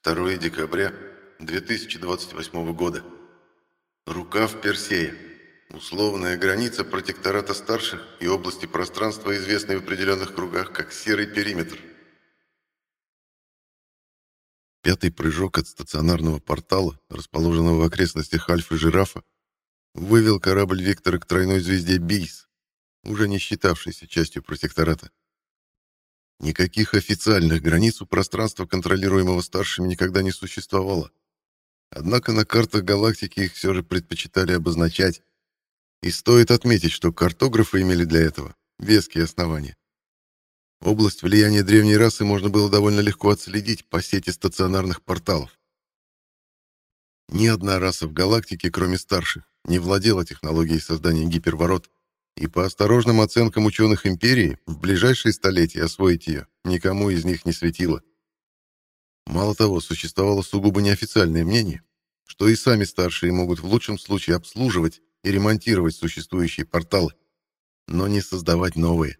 2 декабря 2028 года. Рукав Персея. Условная граница протектората старших и области пространства, известной в определенных кругах как серый периметр. Пятый прыжок от стационарного портала, расположенного в окрестностях Альфы-Жирафа, вывел корабль Виктора к тройной звезде Бийс, уже не считавшейся частью протектората. Никаких официальных границ у пространства, контролируемого старшими, никогда не существовало. Однако на картах галактики их все же предпочитали обозначать. И стоит отметить, что картографы имели для этого веские основания. Область влияния древней расы можно было довольно легко отследить по сети стационарных порталов. Ни одна раса в галактике, кроме старших, не владела технологией создания гиперворот, и по осторожным оценкам ученых Империи, в ближайшие столетия освоить ее никому из них не светило. Мало того, существовало сугубо неофициальное мнение, что и сами старшие могут в лучшем случае обслуживать и ремонтировать существующие порталы, но не создавать новые.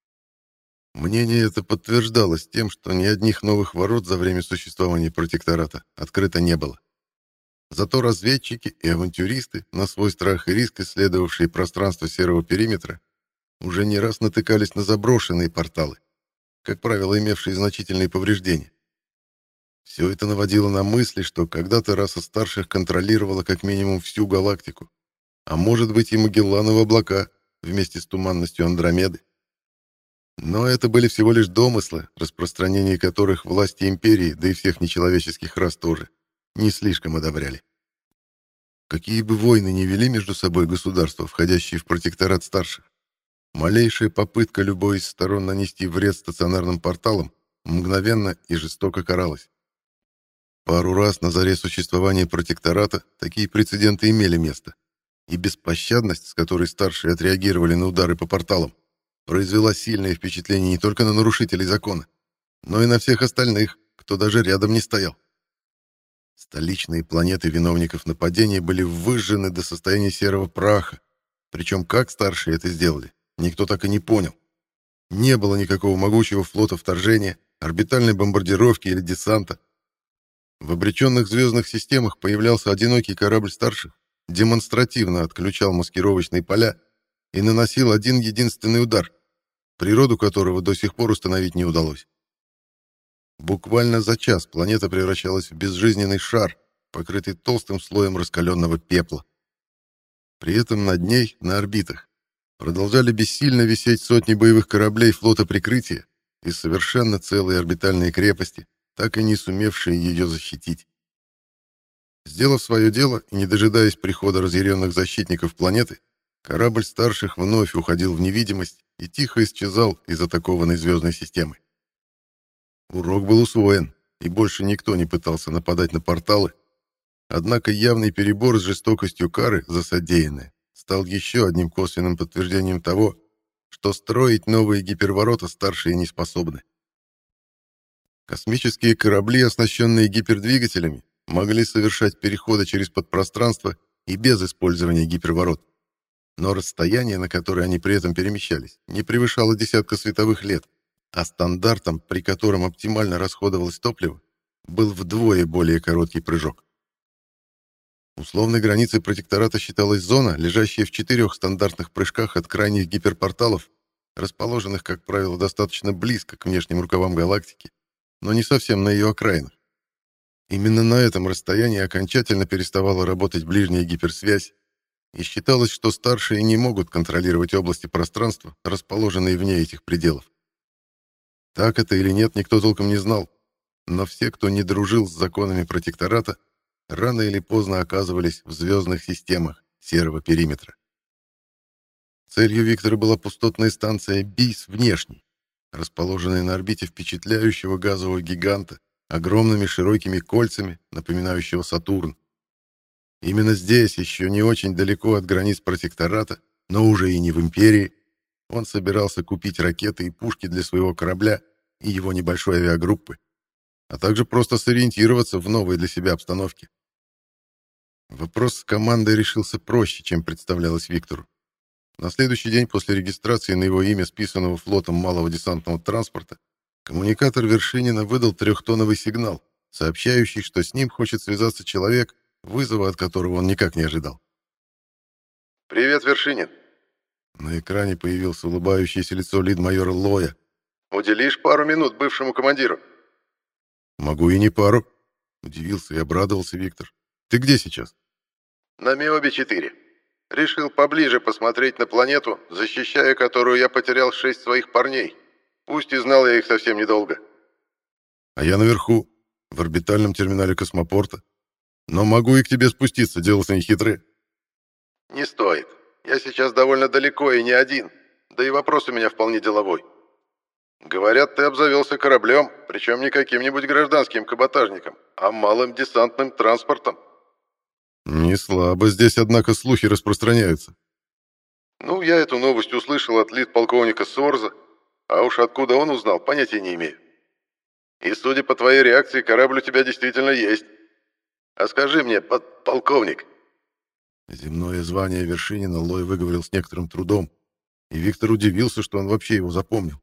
Мнение это подтверждалось тем, что ни одних новых ворот за время существования протектората открыто не было. Зато разведчики и авантюристы, на свой страх и риск исследовавшие пространство серого периметра, уже не раз натыкались на заброшенные порталы, как правило, имевшие значительные повреждения. Все это наводило на мысли, что когда-то раса старших контролировала как минимум всю галактику, а может быть и Магеллановы облака вместе с туманностью Андромеды. Но это были всего лишь домыслы, распространение которых власти Империи, да и всех нечеловеческих рас тоже, не слишком одобряли. Какие бы войны ни вели между собой государства, входящие в протекторат старших, малейшая попытка любой из сторон нанести вред стационарным порталам мгновенно и жестоко каралась. Пару раз на заре существования протектората такие прецеденты имели место, и беспощадность, с которой старшие отреагировали на удары по порталам, произвела сильное впечатление не только на нарушителей закона, но и на всех остальных, кто даже рядом не стоял. Столичные планеты виновников нападения были выжжены до состояния серого праха, причем как старшие это сделали, никто так и не понял. Не было никакого могучего флота вторжения, орбитальной бомбардировки или десанта. В обреченных звездных системах появлялся одинокий корабль старших, демонстративно отключал маскировочные поля и наносил один единственный удар, природу которого до сих пор установить не удалось. Буквально за час планета превращалась в безжизненный шар, покрытый толстым слоем раскаленного пепла. При этом над ней, на орбитах, продолжали бессильно висеть сотни боевых кораблей флота прикрытия и совершенно целые орбитальные крепости, так и не сумевшие ее защитить. Сделав свое дело и не дожидаясь прихода разъяренных защитников планеты, корабль старших вновь уходил в невидимость и тихо исчезал из атакованной звездной системы. Урок был усвоен, и больше никто не пытался нападать на порталы, однако явный перебор с жестокостью кары за содеянное стал еще одним косвенным подтверждением того, что строить новые гиперворота старшие не способны. Космические корабли, оснащенные гипердвигателями, могли совершать переходы через подпространство и без использования гиперворот, но расстояние, на которое они при этом перемещались, не превышало десятка световых лет, а стандартом, при котором оптимально расходовалось топливо, был вдвое более короткий прыжок. Условной границей протектората считалась зона, лежащая в 4 стандартных прыжках от крайних гиперпорталов, расположенных, как правило, достаточно близко к внешним рукавам галактики, но не совсем на ее окраинах. Именно на этом расстоянии окончательно переставала работать ближняя гиперсвязь, и считалось, что старшие не могут контролировать области пространства, расположенные вне этих пределов. Так это или нет, никто толком не знал, но все, кто не дружил с законами протектората, рано или поздно оказывались в звездных системах серого периметра. Целью Виктора была пустотная станция Бийс внешний, расположенная на орбите впечатляющего газового гиганта, огромными широкими кольцами, напоминающего Сатурн. Именно здесь, еще не очень далеко от границ протектората, но уже и не в Империи, он собирался купить ракеты и пушки для своего корабля и его небольшой авиагруппы, а также просто сориентироваться в новой для себя обстановке. Вопрос с командой решился проще, чем представлялось Виктору. На следующий день после регистрации на его имя списанного флотом малого десантного транспорта коммуникатор Вершинина выдал 3-тоновый сигнал, сообщающий, что с ним хочет связаться человек, вызова от которого он никак не ожидал. «Привет, Вершинин!» На экране появилось улыбающееся лицо лид-майора Лоя. «Уделишь пару минут бывшему командиру?» «Могу и не пару», — удивился и обрадовался Виктор. «Ты где сейчас?» «На Миобе-4. Решил поближе посмотреть на планету, защищая которую я потерял 6 своих парней. Пусть и знал я их совсем недолго». «А я наверху, в орбитальном терминале космопорта. Но могу и к тебе спуститься, дело-то не хитрое». «Не стоит. Я сейчас довольно далеко и не один. Да и вопрос у меня вполне деловой. Говорят, ты обзавелся кораблем, причем не каким-нибудь гражданским каботажником, а малым десантным транспортом». «Не слабо здесь, однако, слухи распространяются». «Ну, я эту новость услышал от лид-полковника Сорза, а уж откуда он узнал, понятия не имею. И судя по твоей реакции, корабль у тебя действительно есть. А скажи мне, полковник...» Земное звание Вершинина Лой выговорил с некоторым трудом, и Виктор удивился, что он вообще его запомнил.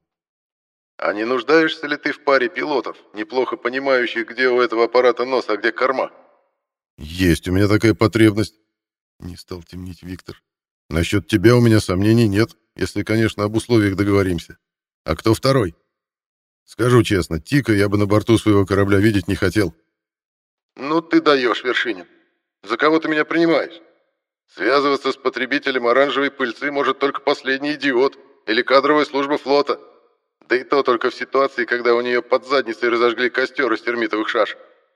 «А не нуждаешься ли ты в паре пилотов, неплохо понимающих, где у этого аппарата нос, а где корма?» «Есть у меня такая потребность», — не стал темнить Виктор. «Насчет тебя у меня сомнений нет, если, конечно, об условиях договоримся. А кто второй? Скажу честно, Тика я бы на борту своего корабля видеть не хотел». «Ну ты даешь, Вершинин. За кого ты меня принимаешь? Связываться с потребителем оранжевой пыльцы может только последний идиот или кадровая служба флота. Да и то только в ситуации, когда у нее под задницей разожгли костер из термитовых шашек.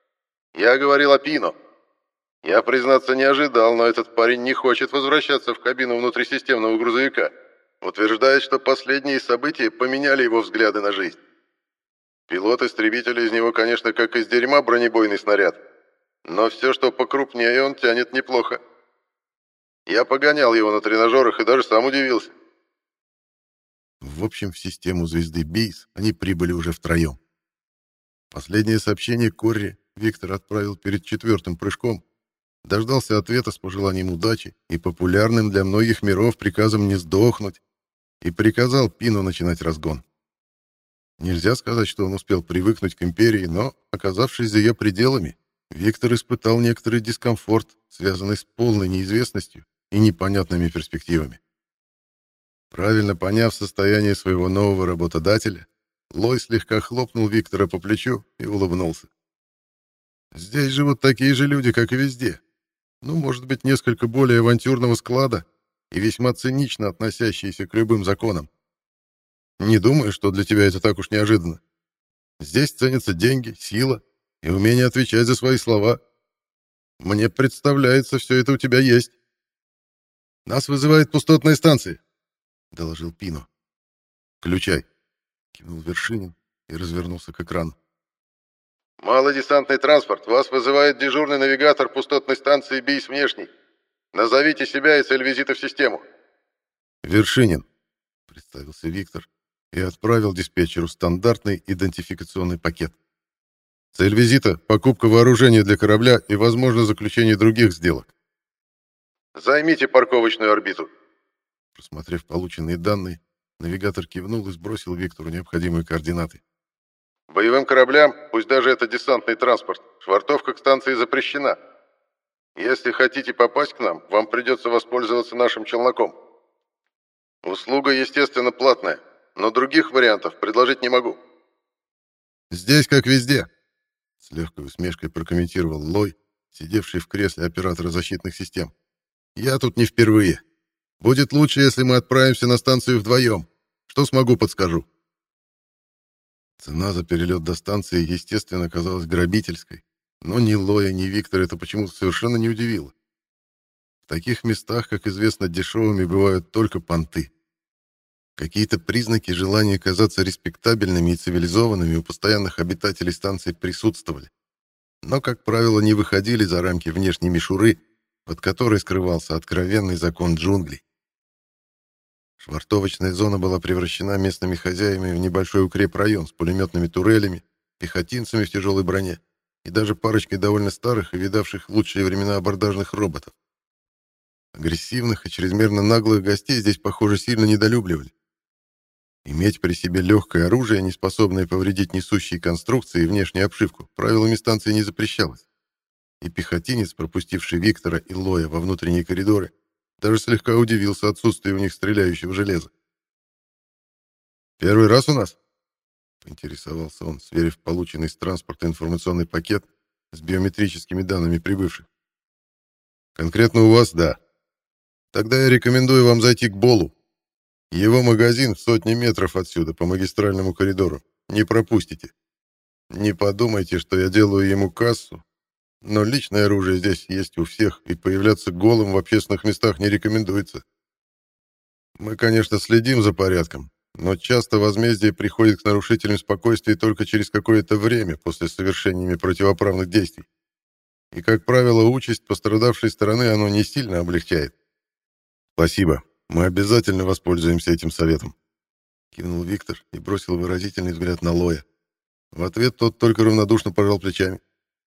Я говорил о Пино. Я, признаться, не ожидал, но этот парень не хочет возвращаться в кабину внутрисистемного грузовика. Утверждает, что последние события поменяли его взгляды на жизнь. Пилот-истребитель из него, конечно, как из дерьма бронебойный снаряд. Но все, что покрупнее, он тянет неплохо. Я погонял его на тренажерах и даже сам удивился». В общем, в систему звезды Бейс они прибыли уже втроем. Последнее сообщение Корри Виктор отправил перед 4-м прыжком, дождался ответа с пожеланием удачи и популярным для многих миров приказом не сдохнуть, и приказал Пину начинать разгон. Нельзя сказать, что он успел привыкнуть к империи, но, оказавшись за ее пределами, Виктор испытал некоторый дискомфорт, связанный с полной неизвестностью и непонятными перспективами. Правильно поняв состояние своего нового работодателя, Лой слегка хлопнул Виктора по плечу и улыбнулся. «Здесь живут такие же люди, как и везде. Ну, может быть, несколько более авантюрного склада и весьма цинично относящиеся к любым законам. Не думаю, что для тебя это так уж неожиданно. Здесь ценятся деньги, сила и умение отвечать за свои слова. Мне представляется, все это у тебя есть. Нас вызывает пустотная станция», — доложил Пино. «Включай», — кивнул Вершинин и развернулся к экрану. «Малодесантный транспорт, вас вызывает дежурный навигатор пустотной станции БИС внешний. Назовите себя и цель визита в систему». «Вершинин», — представился Виктор и отправил диспетчеру стандартный идентификационный пакет. «Цель визита — покупка вооружения для корабля и, возможно, заключение других сделок». «Займите парковочную орбиту». Просмотрев полученные данные, навигатор кивнул и сбросил Виктору необходимые координаты. «Боевым кораблям, пусть даже это десантный транспорт, швартовка к станции запрещена. Если хотите попасть к нам, вам придется воспользоваться нашим челноком. Услуга, естественно, платная, но других вариантов предложить не могу». «Здесь как везде», — с легкой усмешкой прокомментировал Лой, сидевший в кресле оператора защитных систем. «Я тут не впервые. Будет лучше, если мы отправимся на станцию вдвоем. Что смогу, подскажу». Цена за перелет до станции, естественно, казалась грабительской, но ни Лоя, ни Виктора это почему-то совершенно не удивило. В таких местах, как известно, дешевыми бывают только понты. Какие-то признаки желания казаться респектабельными и цивилизованными у постоянных обитателей станции присутствовали, но, как правило, не выходили за рамки внешней мишуры, под которой скрывался откровенный закон джунглей. Швартовочная зона была превращена местными хозяевами в небольшой укрепрайон с пулеметными турелями, пехотинцами в тяжелой броне и даже парочкой довольно старых и видавших в лучшие времена абордажных роботов. Агрессивных и чрезмерно наглых гостей здесь, похоже, сильно недолюбливали. Иметь при себе легкое оружие, не способное повредить несущие конструкции и внешнюю обшивку, правилами станции не запрещалось. И пехотинец, пропустивший Виктора и Лоя во внутренние коридоры, даже слегка удивился отсутствию у них стреляющего железа. «Первый раз у нас?» — поинтересовался он, сверив полученный с транспорта информационный пакет с биометрическими данными прибывших. «Конкретно у вас, да. Тогда я рекомендую вам зайти к Болу. Его магазин в сотне метров отсюда, по магистральному коридору. Не пропустите. Не подумайте, что я делаю ему кассу, но личное оружие здесь есть у всех, и появляться голым в общественных местах не рекомендуется. Мы, конечно, следим за порядком, но часто возмездие приходит к нарушителям спокойствия только через какое-то время после совершения ими противоправных действий. И, как правило, участь пострадавшей стороны оно не сильно облегчает. Спасибо. Мы обязательно воспользуемся этим советом. Кивнул Виктор и бросил выразительный взгляд на Лоя. В ответ тот только равнодушно пожал плечами.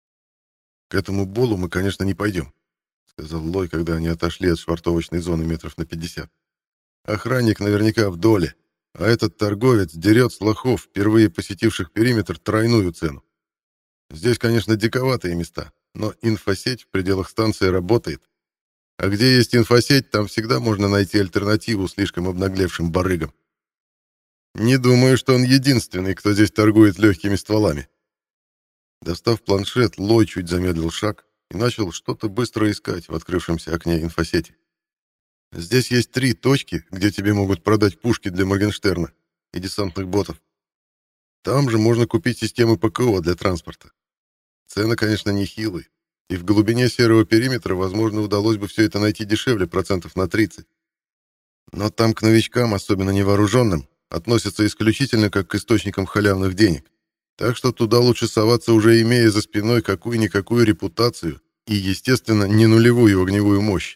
К этому Болу мы, конечно, не пойдем, сказал Лой, когда они отошли от швартовочной зоны метров на 50. Охранник наверняка в доле, а этот торговец дерет с лохов, впервые посетивших периметр, тройную цену. Здесь, конечно, диковатые места, но инфосеть в пределах станции работает. А где есть инфосеть, там всегда можно найти альтернативу слишком обнаглевшим барыгам. Не думаю, что он единственный, кто здесь торгует легкими стволами. Достав планшет, Лой чуть замедлил шаг и начал что-то быстро искать в открывшемся окне инфосети. Здесь есть 3 точки, где тебе могут продать пушки для Моргенштерна и десантных ботов. Там же можно купить системы ПКО для транспорта. Цены, конечно, нехилые, и в глубине серого периметра, возможно, удалось бы все это найти дешевле процентов на 30. Но там к новичкам, особенно невооруженным, относятся исключительно как к источникам халявных денег. Так что туда лучше соваться, уже имея за спиной какую-никакую репутацию и, естественно, не нулевую огневую мощь.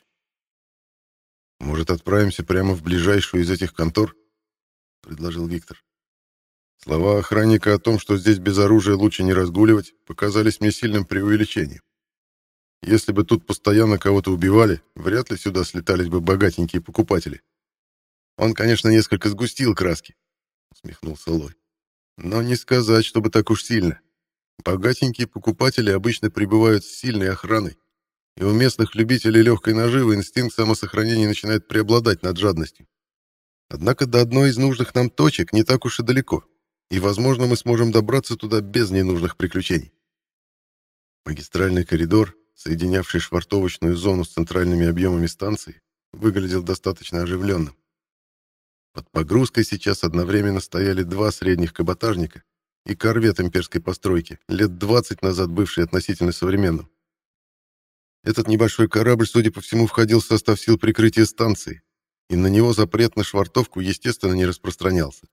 «Может, отправимся прямо в ближайшую из этих контор?» — предложил Виктор. Слова охранника о том, что здесь без оружия лучше не разгуливать, показались мне сильным преувеличением. Если бы тут постоянно кого-то убивали, вряд ли сюда слетались бы богатенькие покупатели. Он, конечно, несколько сгустил краски, усмехнулся Лой. Но не сказать, чтобы так уж сильно. Богатенькие покупатели обычно прибывают с сильной охраной, и у местных любителей легкой наживы инстинкт самосохранения начинает преобладать над жадностью. Однако до одной из нужных нам точек не так уж и далеко, и, возможно, мы сможем добраться туда без ненужных приключений. Магистральный коридор, соединявший швартовочную зону с центральными объемами станции, выглядел достаточно оживленным. Под погрузкой сейчас одновременно стояли 2 средних каботажника и корвет имперской постройки, лет 20 назад бывший относительно современным. Этот небольшой корабль, судя по всему, входил в состав сил прикрытия станции, и на него запрет на швартовку, естественно, не распространялся.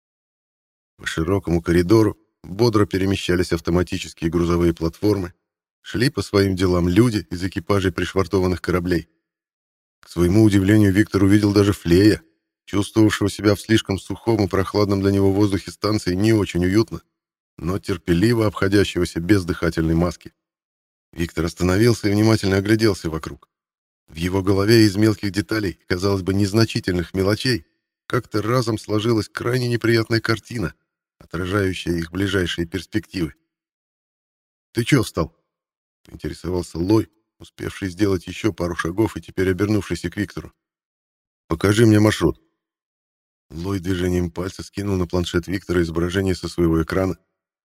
По широкому коридору бодро перемещались автоматические грузовые платформы, шли по своим делам люди из экипажей пришвартованных кораблей. К своему удивлению, Виктор увидел даже Флея, чувствовавшего себя в слишком сухом и прохладном для него воздухе станции не очень уютно, но терпеливо обходящегося без дыхательной маски. Виктор остановился и внимательно огляделся вокруг. В его голове из мелких деталей, казалось бы, незначительных мелочей, как-то разом сложилась крайне неприятная картина, отражающая их ближайшие перспективы. «Ты чё встал?» — поинтересовался Лой, успевший сделать еще пару шагов и теперь обернувшийся к Виктору. «Покажи мне маршрут». Лой движением пальца скинул на планшет Виктора изображение со своего экрана.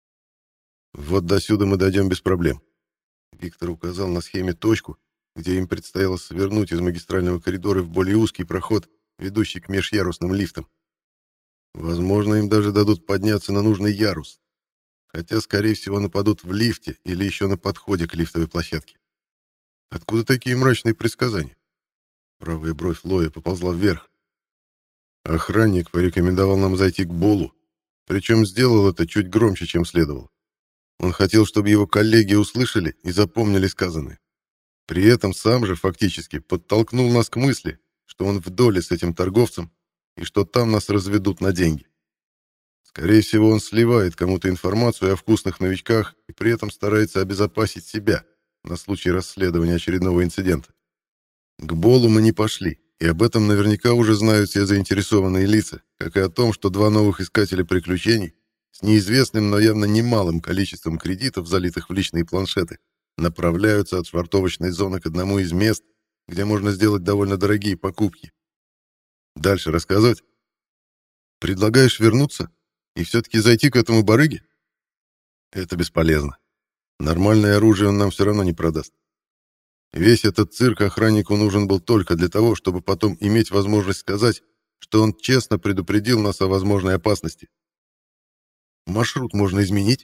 «Вот до сюда мы дойдем без проблем». Виктор указал на схеме точку, где им предстояло свернуть из магистрального коридора в более узкий проход, ведущий к межярусным лифтам. Возможно, им даже дадут подняться на нужный ярус, хотя, скорее всего, нападут в лифте или еще на подходе к лифтовой площадке. Откуда такие мрачные предсказания? Правая бровь Лоя поползла вверх. Охранник порекомендовал нам зайти к Болу, причем сделал это чуть громче, чем следовало. Он хотел, чтобы его коллеги услышали и запомнили сказанное. При этом сам же фактически подтолкнул нас к мысли, что он в доле с этим торговцем и что там нас разведут на деньги. Скорее всего, он сливает кому-то информацию о вкусных новичках и при этом старается обезопасить себя на случай расследования очередного инцидента. К Болу мы не пошли, И об этом наверняка уже знают все заинтересованные лица, как и о том, что два новых искателя приключений с неизвестным, но явно немалым количеством кредитов, залитых в личные планшеты, направляются от швартовочной зоны к одному из мест, где можно сделать довольно дорогие покупки. Дальше рассказывать? Предлагаешь вернуться и все-таки зайти к этому барыге? Это бесполезно. Нормальное оружие он нам все равно не продаст. Весь этот цирк охраннику нужен был только для того, чтобы потом иметь возможность сказать, что он честно предупредил нас о возможной опасности. Маршрут можно изменить?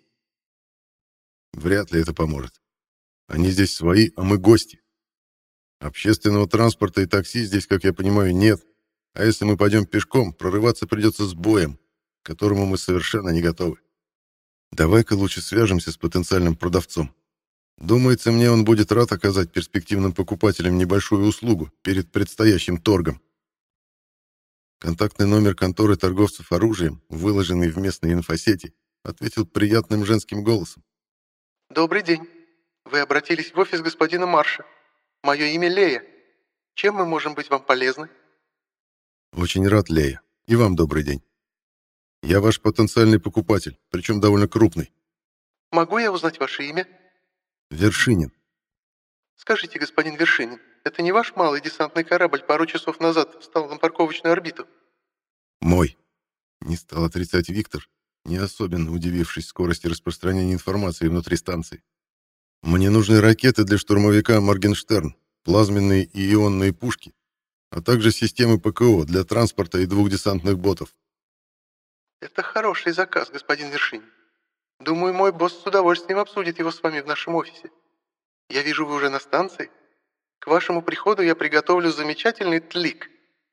Вряд ли это поможет. Они здесь свои, а мы гости. Общественного транспорта и такси здесь, как я понимаю, нет. А если мы пойдем пешком, прорываться придется с боем, к которому мы совершенно не готовы. Давай-ка лучше свяжемся с потенциальным продавцом. Думается, мне он будет рад оказать перспективным покупателям небольшую услугу перед предстоящим торгом. Контактный номер конторы торговцев оружием, выложенный в местной инфосети, ответил приятным женским голосом. «Добрый день. Вы обратились в офис господина Марша. Мое имя Лея. Чем мы можем быть вам полезны?» Очень рад, Лея. И вам добрый день. Я ваш потенциальный покупатель, причем довольно крупный. «Могу я узнать ваше имя?» Вершинин. «Скажите, господин Вершинин, это не ваш малый десантный корабль пару часов назад встал на парковочную орбиту?» Мой. Не стал отрицать Виктор, не особенно удивившись скорости распространения информации внутри станции. Мне нужны ракеты для штурмовика «Моргенштерн», плазменные и ионные пушки, а также системы ПКО для транспорта и 2 десантных ботов. «Это хороший заказ, господин Вершинин. Думаю, мой босс с удовольствием обсудит его с вами в нашем офисе. Я вижу, вы уже на станции. К вашему приходу я приготовлю замечательный тлик.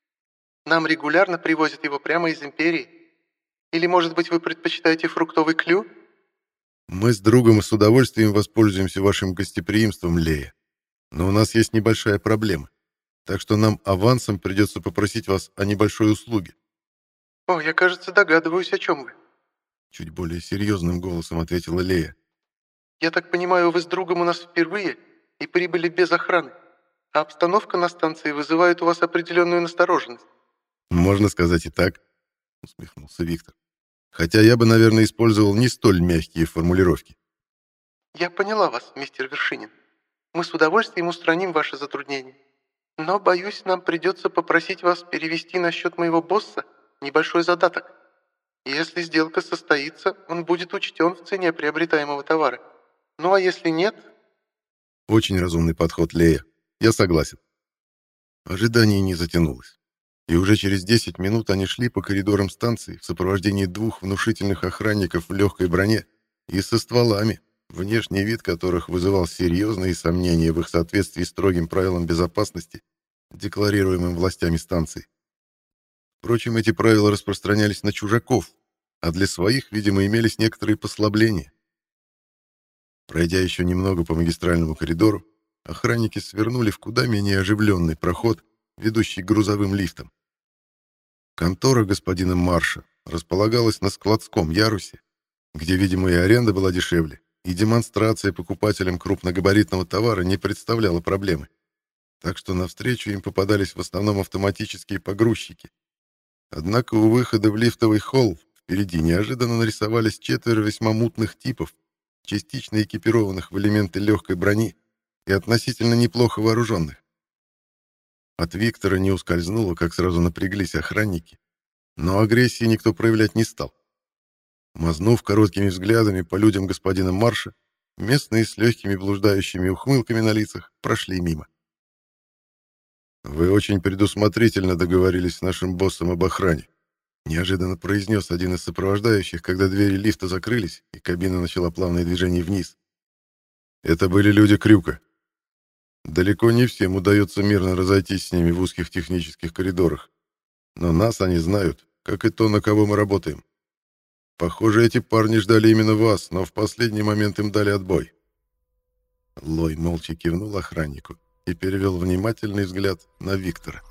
Нам регулярно привозят его прямо из Империи. Или, может быть, вы предпочитаете фруктовый клю?» Мы с другом с удовольствием воспользуемся вашим гостеприимством, Лея. Но у нас есть небольшая проблема. Так что нам авансом придется попросить вас о небольшой услуге. «О, я, кажется, догадываюсь, о чем вы. Чуть более серьезным голосом ответила Лея. Я так понимаю, вы с другом у нас впервые и прибыли без охраны, а обстановка на станции вызывает у вас определенную настороженность». Можно сказать и так, усмехнулся Виктор. Хотя я бы, наверное, использовал не столь мягкие формулировки. «Я поняла вас, мистер Вершинин. Мы с удовольствием устраним ваши затруднения. Но, боюсь, нам придется попросить вас перевести на счет моего босса небольшой задаток. Если сделка состоится, он будет учтен в цене приобретаемого товара. Ну а если нет...» Очень разумный подход, Лея. Я согласен. Ожидание не затянулось. И уже через 10 минут они шли по коридорам станции в сопровождении 2 внушительных охранников в легкой броне и со стволами, внешний вид которых вызывал серьезные сомнения в их соответствии строгим правилам безопасности, декларируемым властями станции. Впрочем, эти правила распространялись на чужаков, а для своих, видимо, имелись некоторые послабления. Пройдя еще немного по магистральному коридору, охранники свернули в куда менее оживленный проход, ведущий к грузовым лифтам. Контора господина Марша располагалась на складском ярусе, где, видимо, и аренда была дешевле, и демонстрация покупателям крупногабаритного товара не представляла проблемы. Так что навстречу им попадались в основном автоматические погрузчики. Однако у выхода в лифтовый холл впереди неожиданно нарисовались 4 весьма мутных типов, частично экипированных в элементы легкой брони и относительно неплохо вооруженных. От Виктора не ускользнуло, как сразу напряглись охранники, но агрессии никто проявлять не стал. Мазнув короткими взглядами по людям господина Марша, местные с легкими блуждающими ухмылками на лицах прошли мимо. «Вы очень предусмотрительно договорились с нашим боссом об охране», неожиданно произнес один из сопровождающих, когда двери лифта закрылись, и кабина начала плавное движение вниз. Это были люди Крюка. Далеко не всем удается мирно разойтись с ними в узких технических коридорах. Но нас они знают, как и то, на кого мы работаем. Похоже, эти парни ждали именно вас, но в последний момент им дали отбой. Лой молча кивнул охраннику и перевел внимательный взгляд на Виктора.